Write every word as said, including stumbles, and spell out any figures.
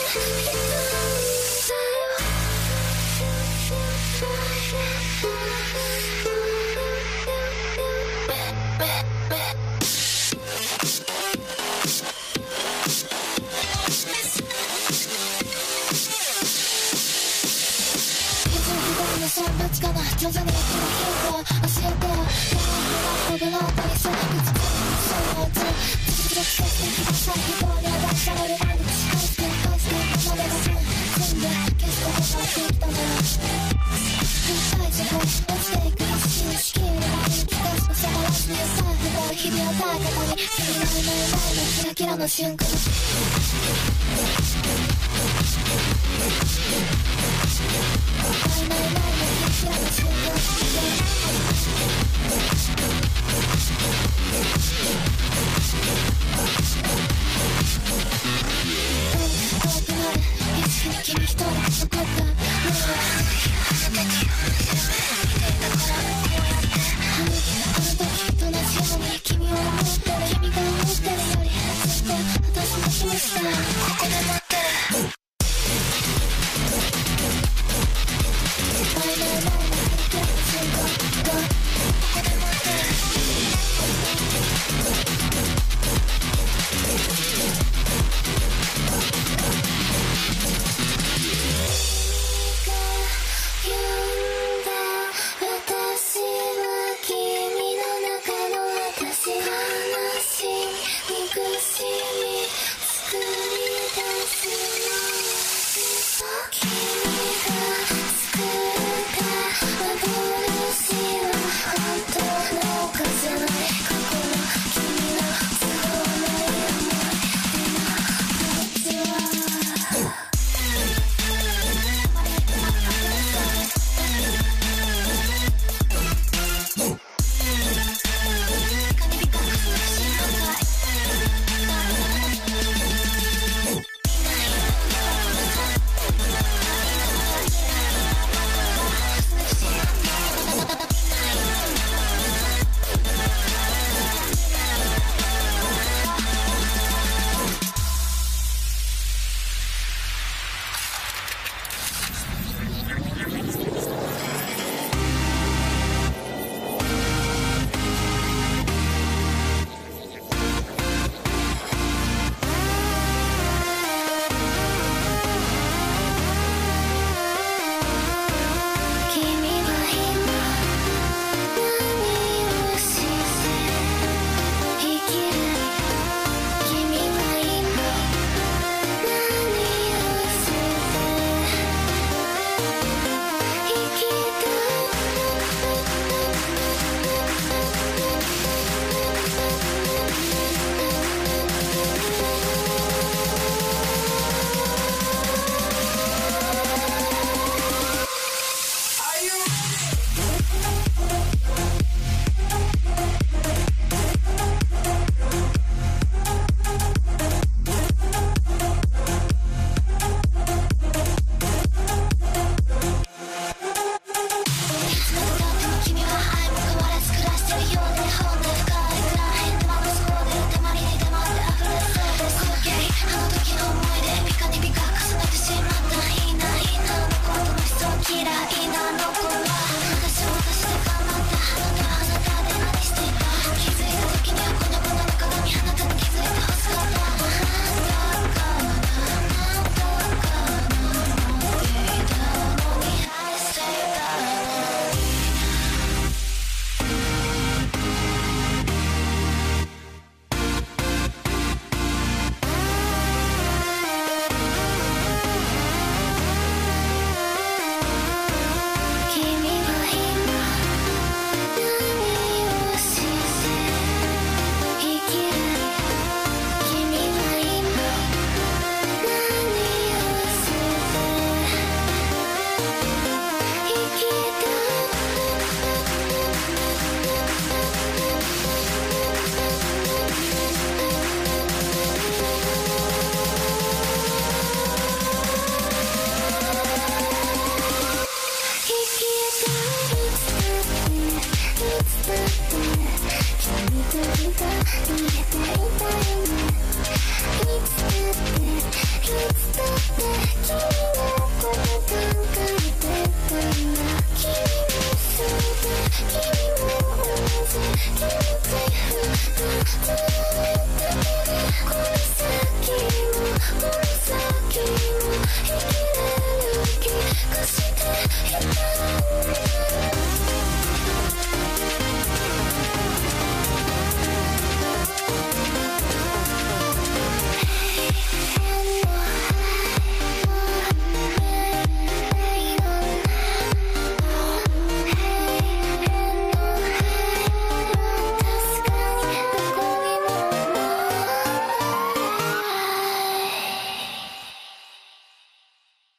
そんなつかな徐々に焼きのヒント教えてよ。何が僕の当たりそうにつくそのうち実力して朝日光で出される毎日返して返してまでも全部消すことができたのよ。大事を落ちていく意識を仕切る前に気がつくそのラスにサーフが日々を高かに君のいない前のキラキラの瞬間君一人残ったあの時と同じように君を思ってる君が思ってるよりずっと私の気持ちだここで待ってる前の前のキラキラの瞬間ここで待ってる憎しみ作り出す